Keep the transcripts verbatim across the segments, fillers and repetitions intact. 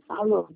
Alô?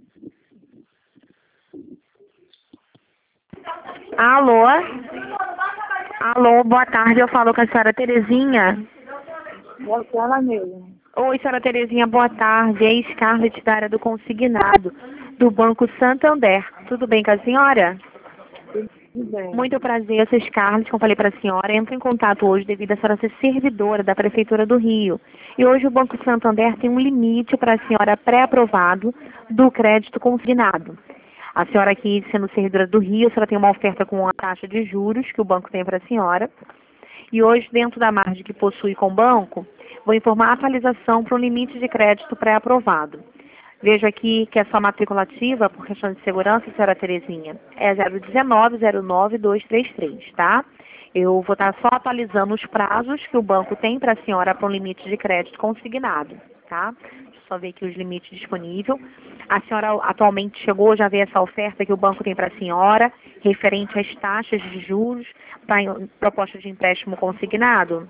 Alô? Alô, boa tarde, eu falo com a senhora Terezinha. É ela mesmo. Oi, senhora Terezinha, boa tarde. É Scarlett da área do consignado, do Banco Santander. Tudo bem com a senhora? Tudo bem. Muito prazer, eu sou Scarlett, como falei para a senhora. Entro em contato hoje devido a senhora ser servidora da Prefeitura do Rio. E hoje o Banco Santander tem um limite para a senhora pré-aprovado do crédito consignado. A senhora aqui, sendo servidora do Rio, a senhora tem uma oferta com a taxa de juros que o banco tem para a senhora. E hoje, dentro da margem que possui com o banco, vou informar a atualização para o limite de crédito pré-aprovado. Vejo aqui que a sua matrícula ativa, por questão de segurança, senhora Terezinha, é zero um nove zero nove dois três três, tá? Eu vou estar só atualizando os prazos que o banco tem para a senhora para um limite de crédito consignado, tá? Deixa eu só ver aqui os limites disponíveis. A senhora atualmente chegou, já vê essa oferta que o banco tem para a senhora, referente às taxas de juros para proposta de empréstimo consignado?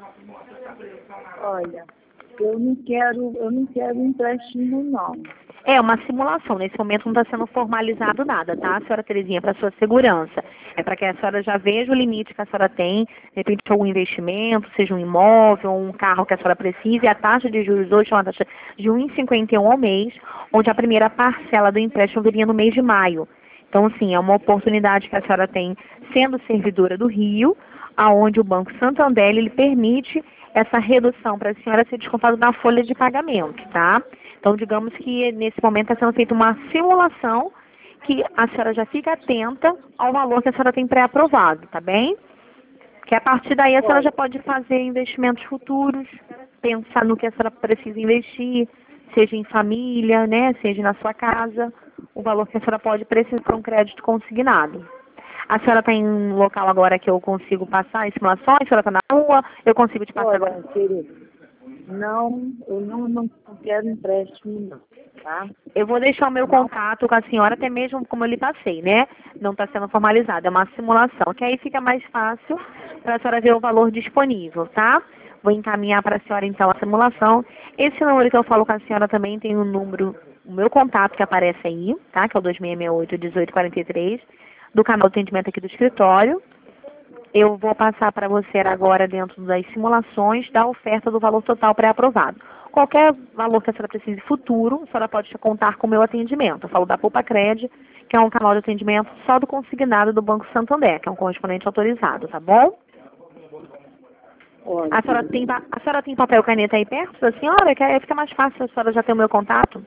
Olha, eu não quero, eu não quero empréstimo, não. É uma simulação. Nesse momento não está sendo formalizado nada, tá, senhora Terezinha? Para sua segurança. É para que a senhora já veja o limite que a senhora tem, de repente algum investimento, seja um imóvel, um carro que a senhora precise. E a taxa de juros hoje é uma taxa de um vírgula cinquenta e um ao mês, onde a primeira parcela do empréstimo viria no mês de maio. Então, sim, é uma oportunidade que a senhora tem sendo servidora do Rio, aonde o Banco Santander ele permite essa redução para a senhora ser descontado na folha de pagamento, tá? Então, digamos que nesse momento está sendo feita uma simulação que a senhora já fica atenta ao valor que a senhora tem pré-aprovado, tá bem? Que a partir daí a senhora já pode fazer investimentos futuros, pensar no que a senhora precisa investir, seja em família, né, seja na sua casa, o valor que a senhora pode precisar para um crédito consignado. A senhora está em um local agora que eu consigo passar as simulações? A senhora está na rua? Eu consigo te passar Olha, agora? querido, não, eu não, não quero empréstimo, não, tá? Eu vou deixar o meu contato com a senhora, até mesmo como eu lhe passei, né? Não está sendo formalizado, é uma simulação, que aí fica mais fácil para a senhora ver o valor disponível, tá? Vou encaminhar para a senhora, então, a simulação. Esse número que eu falo com a senhora também tem o número, o meu contato que aparece aí, tá? Que é o dois seis seis oito, um oito quatro três, do canal de atendimento aqui do escritório. Eu vou passar para você agora, dentro das simulações, da oferta do valor total pré-aprovado. Qualquer valor que a senhora precise futuro, a senhora pode contar com o meu atendimento. Eu falo da Poupa Cred, que é um canal de atendimento só do consignado do Banco Santander, que é um correspondente autorizado, tá bom? Olha, A senhora tem, pa- a senhora tem papel e caneta aí perto da senhora? Que aí fica mais fácil a senhora já ter o meu contato.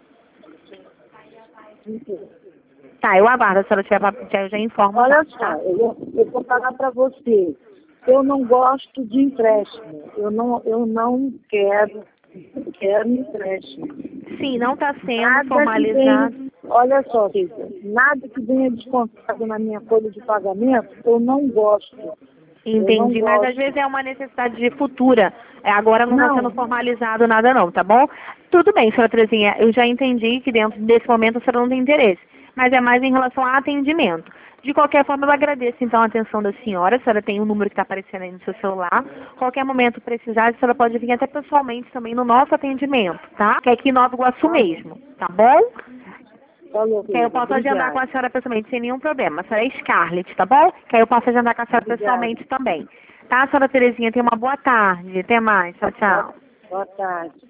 Tá, eu aguardo. Se a senhora tiver papel, eu já informo. olha já, só, tá? eu, vou- eu vou falar para você. Eu não gosto de empréstimo. Eu não, eu não quero, quero empréstimo. Sim, não está sendo Nada que formalizado. venha, olha só, Rita, nada que venha descontado na minha folha de pagamento, eu não gosto. Eu não Entendi, mas às gosto. vezes é uma necessidade de futura. É, agora não está Não, sendo formalizado nada não, tá bom? Tudo bem, senhora Terezinha, eu já entendi que dentro desse momento a senhora não tem interesse, mas é mais em relação a atendimento. De qualquer forma, eu agradeço então a atenção da senhora, a senhora tem um número que está aparecendo aí no seu celular. Qualquer momento precisar, a senhora pode vir até pessoalmente também no nosso atendimento, tá? Que é aqui em Nova Iguaçu mesmo, tá bom? falou, Que aí eu Rita, posso agendar com obrigada. a senhora pessoalmente sem nenhum problema. A senhora é Scarlett, tá bom? Que aí eu posso agendar com a senhora Obrigada. pessoalmente também. Tá, senhora Terezinha? Tenha uma boa tarde. Até mais. Tchau, Boa, tchau. boa tarde.